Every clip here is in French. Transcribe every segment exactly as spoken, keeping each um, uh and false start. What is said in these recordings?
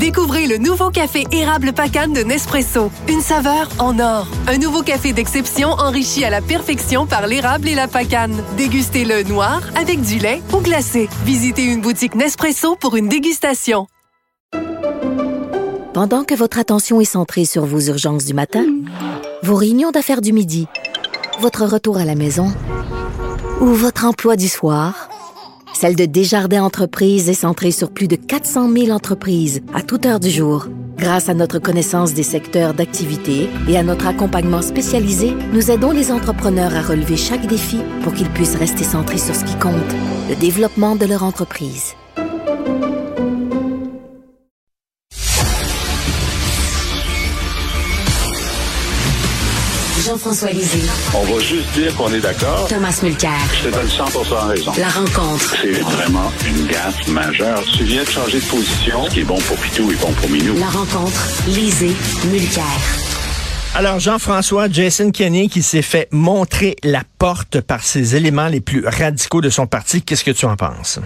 Découvrez le nouveau café érable Pacane de Nespresso. Une saveur en or. Un nouveau café d'exception enrichi à la perfection par l'érable et la pacane. Dégustez-le noir, avec du lait ou glacé. Visitez une boutique Nespresso pour une dégustation. Pendant que votre attention est centrée sur vos urgences du matin, vos réunions d'affaires du midi, votre retour à la maison ou votre emploi du soir, celle de Desjardins Entreprises est centrée sur plus de quatre cent mille entreprises à toute heure du jour. Grâce à notre connaissance des secteurs d'activité et à notre accompagnement spécialisé, nous aidons les entrepreneurs à relever chaque défi pour qu'ils puissent rester centrés sur ce qui compte, le développement de leur entreprise. Jean-François Lisée. On va juste dire qu'on est d'accord. Thomas Mulcair. Je te donne cent pour cent raison. La rencontre. C'est vraiment une gaffe majeure. Tu viens de changer de position. Ce qui est bon pour Pitou est bon pour Minou. La rencontre. Lisée. Mulcair. Alors, Jean-François, Jason Kenney qui s'est fait montrer la porte par ses éléments les plus radicaux de son parti. Qu'est-ce que tu en penses?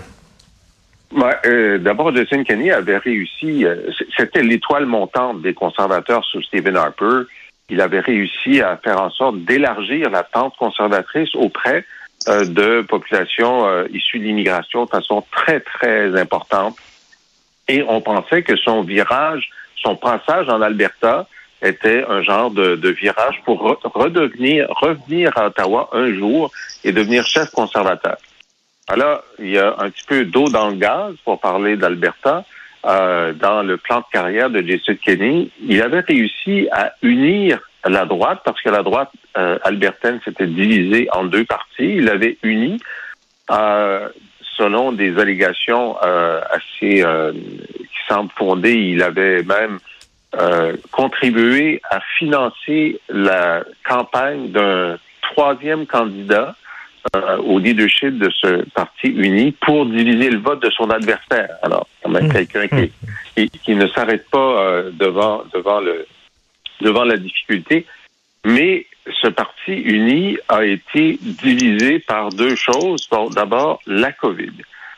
Ouais, euh, d'abord, Jason Kenney avait réussi, euh, c'était l'étoile montante des conservateurs sous Stephen Harper. Il avait réussi à faire en sorte d'élargir la tente conservatrice auprès euh, de populations euh, issues de l'immigration de façon très, très importante. Et on pensait que son virage, son passage en Alberta était un genre de, de virage pour re- redevenir, revenir à Ottawa un jour et devenir chef conservateur. Alors, il y a un petit peu d'eau dans le gaz pour parler d'Alberta. Euh, dans le plan de carrière de Jason Kenney, il avait réussi à unir la droite, parce que la droite euh, albertaine s'était divisée en deux parties. Il avait uni, euh, selon des allégations euh, assez euh, qui semblent fondées, il avait même euh, contribué à financer la campagne d'un troisième candidat Euh, au leadership de ce parti uni pour diviser le vote de son adversaire. Alors, quand même, mmh. quelqu'un qui, qui, qui ne s'arrête pas euh, devant devant le devant la difficulté. Mais ce parti uni a été divisé par deux choses. Bon, d'abord, la COVID.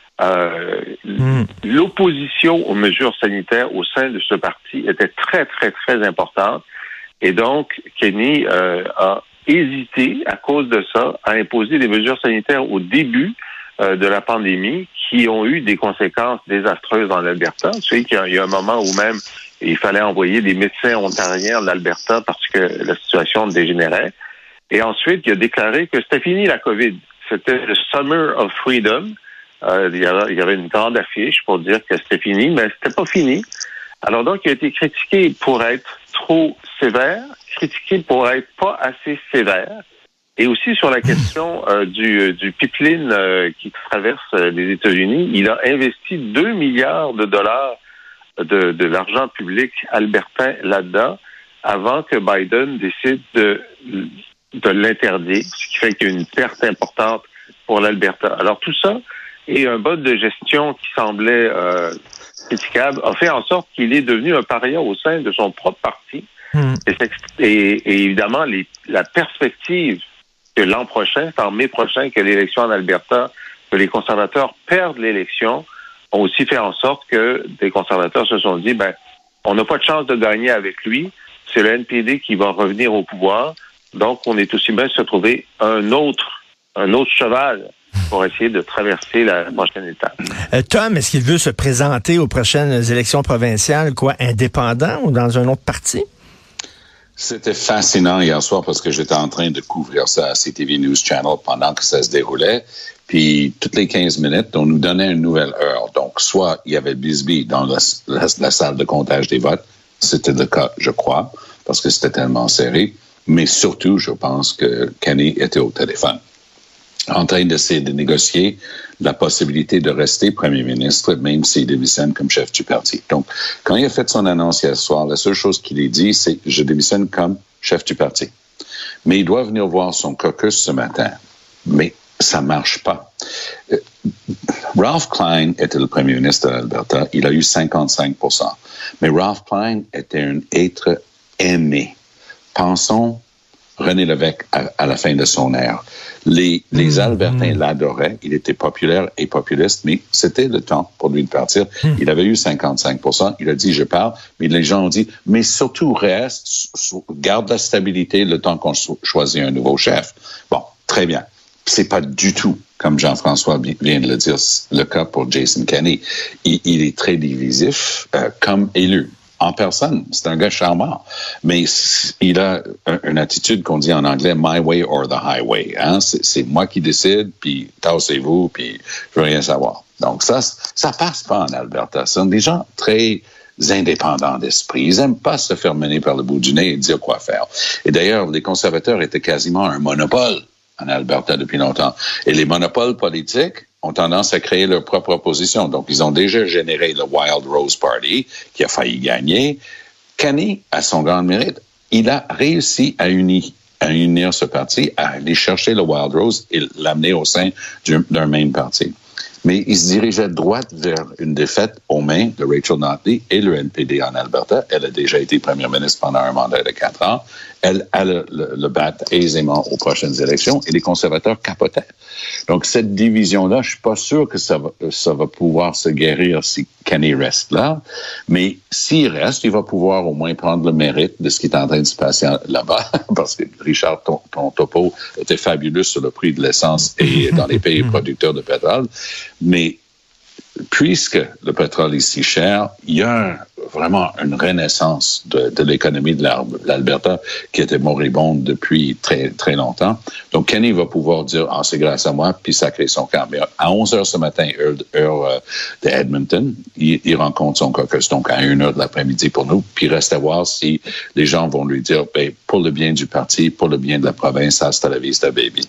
Euh, mmh. L'opposition aux mesures sanitaires au sein de ce parti était très, très, très importante. Et donc, Kenney euh, a hésité, à cause de ça, à imposer des mesures sanitaires au début euh, de la pandémie qui ont eu des conséquences désastreuses dans l'Alberta. Tu sais qu'il y a, il y a un moment où même il fallait envoyer des médecins ontariens en Alberta parce que la situation dégénérait. Et ensuite, il a déclaré que c'était fini la COVID. C'était le Summer of Freedom. Euh, il y avait, il y avait une grande affiche pour dire que c'était fini, mais c'était pas fini. Alors donc, il a été critiqué pour être trop sévère, critiqué pour être pas assez sévère, et aussi sur la question euh, du, du pipeline euh, qui traverse euh, les États-Unis. Il a investi deux milliards de dollars de, de l'argent public albertain là-dedans avant que Biden décide de, de l'interdire, ce qui fait qu'il y a une perte importante pour l'Alberta. Alors tout ça et un mode de gestion qui semblait euh, critiquable a fait en sorte qu'il est devenu un paria au sein de son propre parti. Mmh. Et, et, et évidemment, les, la perspective que l'an prochain, c'est en mai prochain que l'élection en Alberta, que les conservateurs perdent l'élection, ont aussi fait en sorte que des conservateurs se sont dit, ben, on n'a pas de chance de gagner avec lui, c'est le N P D qui va revenir au pouvoir, donc on est aussi bien de se trouver un autre, un autre cheval pour essayer de traverser la prochaine étape. Euh, Tom, est-ce qu'il veut se présenter aux prochaines élections provinciales, quoi, indépendant ou dans un autre parti? C'était fascinant hier soir parce que j'étais en train de couvrir ça à C T V News Channel pendant que ça se déroulait. Puis, toutes les quinze minutes, on nous donnait une nouvelle heure. Donc, soit il y avait Bisbee dans la, la, la salle de comptage des votes. C'était le cas, je crois, parce que c'était tellement serré. Mais surtout, je pense que Kenney était au téléphone, en train d'essayer de négocier la possibilité de rester premier ministre, même s'il démissionne comme chef du parti. Donc, quand il a fait son annonce hier soir, la seule chose qu'il a dit, c'est « je démissionne comme chef du parti ». Mais il doit venir voir son caucus ce matin. Mais ça marche pas. Ralph Klein était le premier ministre de l'Alberta. Il a eu cinquante-cinq pour cent. Mais Ralph Klein était un être aimé. Pensons René Lévesque à, à la fin de son ère. Les, les mmh, Albertains mmh. l'adoraient. Il était populaire et populiste, mais c'était le temps pour lui de partir. Mmh. Il avait eu cinquante-cinq pour cent. Il a dit, je pars. Mais les gens ont dit, mais surtout reste, garde la stabilité le temps qu'on choisit un nouveau chef. Bon, très bien. C'est pas du tout, comme Jean-François vient de le dire, le cas pour Jason Kenney. Il, il est très divisif euh, comme élu. En personne, c'est un gars charmant, mais il a une attitude qu'on dit en anglais « my way or the highway hein? ». C'est, c'est moi qui décide, puis tassez-vous, puis je veux rien savoir. Donc ça, ça passe pas en Alberta. Ce sont des gens très indépendants d'esprit. Ils n'aiment pas se faire mener par le bout du nez et dire quoi faire. Et d'ailleurs, les conservateurs étaient quasiment un monopole en Alberta depuis longtemps. Et les monopoles politiques ont tendance à créer leur propre opposition. Donc, ils ont déjà généré le Wild Rose Party, qui a failli gagner. Kenney, à son grand mérite, il a réussi à unir, à unir ce parti, à aller chercher le Wild Rose et l'amener au sein d'un même parti. Mais il se dirigeait droit vers une défaite aux mains de Rachel Notley et le N P D en Alberta. Elle a déjà été première ministre pendant un mandat de quatre ans. Elle allait le, le battre aisément aux prochaines élections et les conservateurs capotaient. Donc, cette division-là, je suis pas sûr que ça va, ça va pouvoir se guérir si Kenney reste là. Mais s'il reste, il va pouvoir au moins prendre le mérite de ce qui est en train de se passer là-bas. Parce que Richard, ton, ton topo était fabuleux sur le prix de l'essence et dans les pays producteurs de pétrole. Mais puisque le pétrole est si cher, il y a vraiment une renaissance de, de l'économie de l'Alberta qui était moribonde depuis très, très longtemps. Donc, Kenney va pouvoir dire, ah, c'est grâce à moi, puis sacrer son camp. Mais à onze heures ce matin, heure, heure euh, de Edmonton, il, il rencontre son caucus, donc à une heure de l'après-midi pour nous, puis reste à voir si les gens vont lui dire, ben, pour le bien du parti, pour le bien de la province, hasta la vista, baby.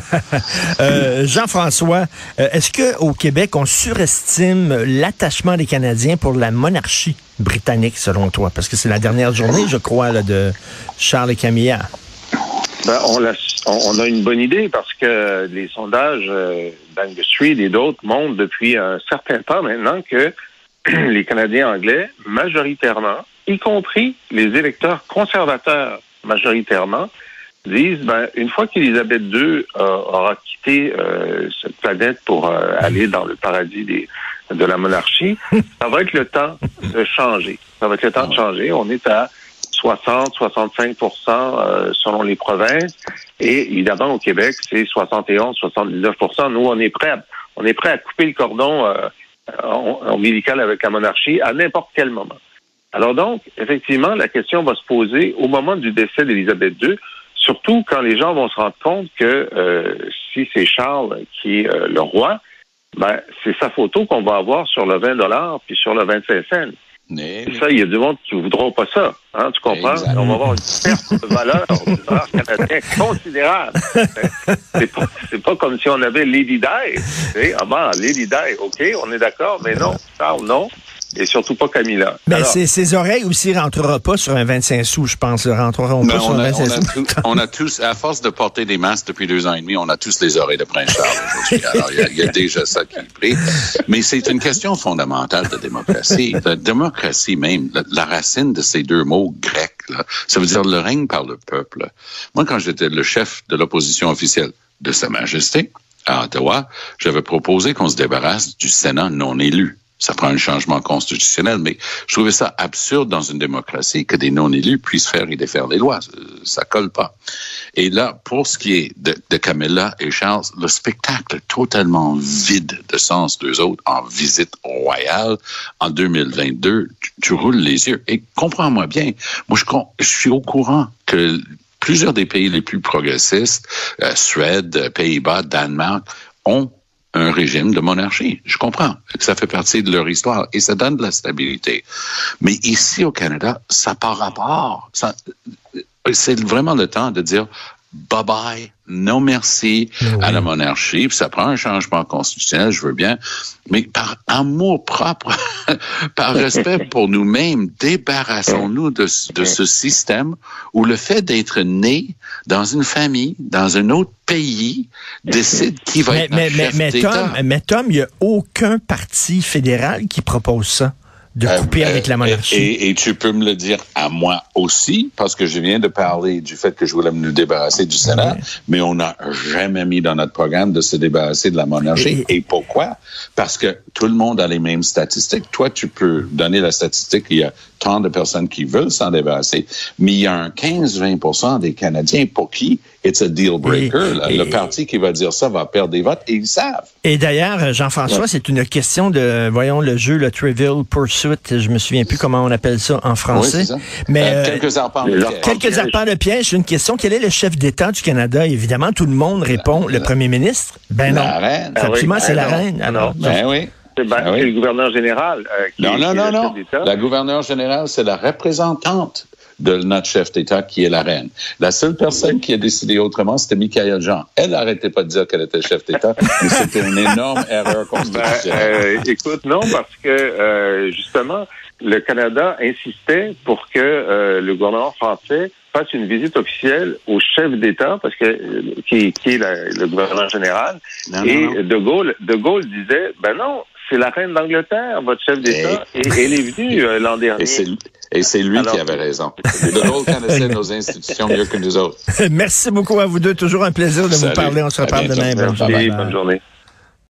euh, Jean-François, euh, est-ce qu'au Québec, on surestime l'attachement des Canadiens pour la monarchie britannique, selon toi? Parce que c'est la dernière journée, je crois, là, de Charles et Camilla. Ben, on, l'a, on a une bonne idée parce que les sondages euh, d'Angus Reid et d'autres montrent depuis un certain temps maintenant que les Canadiens anglais, majoritairement, y compris les électeurs conservateurs majoritairement, disent, ben, une fois qu'Élisabeth deux euh, aura quitté euh, cette planète pour euh, aller dans le paradis des, de la monarchie, ça va être le temps de changer. Ça va être le temps de changer. On est à soixante à soixante-cinq pour cent euh, selon les provinces. Et évidemment, au Québec, c'est soixante et onze à soixante-dix-neuf pour cent. Nous, on est prêt à, on est prêt à couper le cordon euh, ombilical avec la monarchie à n'importe quel moment. Alors donc, effectivement, la question va se poser au moment du décès d'Élisabeth deux, surtout quand les gens vont se rendre compte que euh, si c'est Charles qui est euh, le roi, ben c'est sa photo qu'on va avoir sur le vingt dollars puis sur le vingt-cinq cents. Mais... Ça, il y a du monde qui ne voudront pas ça. Hein, tu comprends? Exactement. On va avoir une perte de valeur, de valeur canadien considérable. C'est pas, c'est pas comme si on avait Lady Di. Ah ben, Lady Di, OK, on est d'accord, mais non, Charles, non. Et surtout pas Camilla. Mais alors, ses, ses oreilles aussi ne rentreront pas sur un vingt-cinq sous, je pense. Ne rentreront pas sur un vingt-cinq sous. Tout, on a tous, à force de porter des masques depuis deux ans et demi, on a tous les oreilles de Prince Charles aujourd'hui. Alors, il y a, il y a déjà ça qui est pris. Mais c'est une question fondamentale de démocratie. La démocratie même, la, la racine de ces deux mots grecs, là, ça veut dire le règne par le peuple. Moi, quand j'étais le chef de l'opposition officielle de Sa Majesté à Ottawa, j'avais proposé qu'on se débarrasse du Sénat non élu. Ça prend un changement constitutionnel, mais je trouvais ça absurde dans une démocratie que des non-élus puissent faire et défaire les lois. Ça colle pas. Et là, pour ce qui est de, de Camilla et Charles, le spectacle totalement vide de sens d'eux autres en visite royale en deux mille vingt-deux, tu, tu roules les yeux. Et comprends-moi bien, moi je, je suis au courant que plusieurs des pays les plus progressistes, euh, Suède, Pays-Bas, Danemark, ont un régime de monarchie. Je comprends que ça fait partie de leur histoire et ça donne de la stabilité. Mais ici au Canada, ça n'a pas rapport. Ça, c'est vraiment le temps de dire bye-bye, non merci oui. à la monarchie. Puis ça prend un changement constitutionnel, je veux bien. Mais par amour propre, par respect pour nous-mêmes, débarrassons-nous de, de ce système où le fait d'être né dans une famille, dans un autre pays, décide qui va mais, être mais, notre mais, chef mais, d'État. Tom, mais Tom, il n'y a aucun parti fédéral qui propose ça. de couper euh, avec la monarchie. Et, et, et tu peux me le dire à moi aussi, parce que je viens de parler du fait que je voulais me débarrasser du Sénat, ouais. mais on n'a jamais mis dans notre programme de se débarrasser de la monarchie. Et, et pourquoi? Parce que tout le monde a les mêmes statistiques. Toi, tu peux donner la statistique, il y a tant de personnes qui veulent s'en débarrasser, mais il y a un quinze à vingt pour cent des Canadiens pour qui it's a deal breaker. Et, et, le parti qui va dire ça va perdre des votes, et ils savent. Et d'ailleurs, Jean-François, ouais. c'est une question de, voyons, le jeu, le Trivial Pursuit, je me souviens plus comment on appelle ça en français. Oui, c'est ça. Mais, euh, quelques arpents de piège. Quelques arpents de piège. Une question, quel est le chef d'État du Canada? Évidemment, tout le monde répond, la, le premier ministre. Ben non. La reine. Absolument, ah oui, c'est ben la non. reine. Alors, non. Ben oui. C'est, ben, ah oui. c'est le gouverneur général. Euh, qui non, est, non, qui non, est non. La gouverneure générale, c'est la représentante de notre chef d'État qui est la reine. La seule personne qui a décidé autrement, c'était Michaëlle Jean. Elle n'arrêtait pas de dire qu'elle était chef d'État, mais c'était une énorme erreur constitutionnelle. Ben, euh, écoute, non, parce que euh, justement, le Canada insistait pour que euh, le gouvernement français fasse une visite officielle au chef d'État, parce que qui, qui est la, le gouverneur général. Non, et non, non. De Gaulle, de Gaulle disait, ben non, c'est la reine d'Angleterre, votre chef d'État, et, et elle est venue euh, l'an dernier. Et c'est, et c'est lui Alors, qui avait raison. De Gaulle connaissait nos institutions mieux que nous autres. Merci beaucoup à vous deux. Toujours un plaisir de Salut. vous parler. On se reparle demain. Bonne journée. Bonne journée.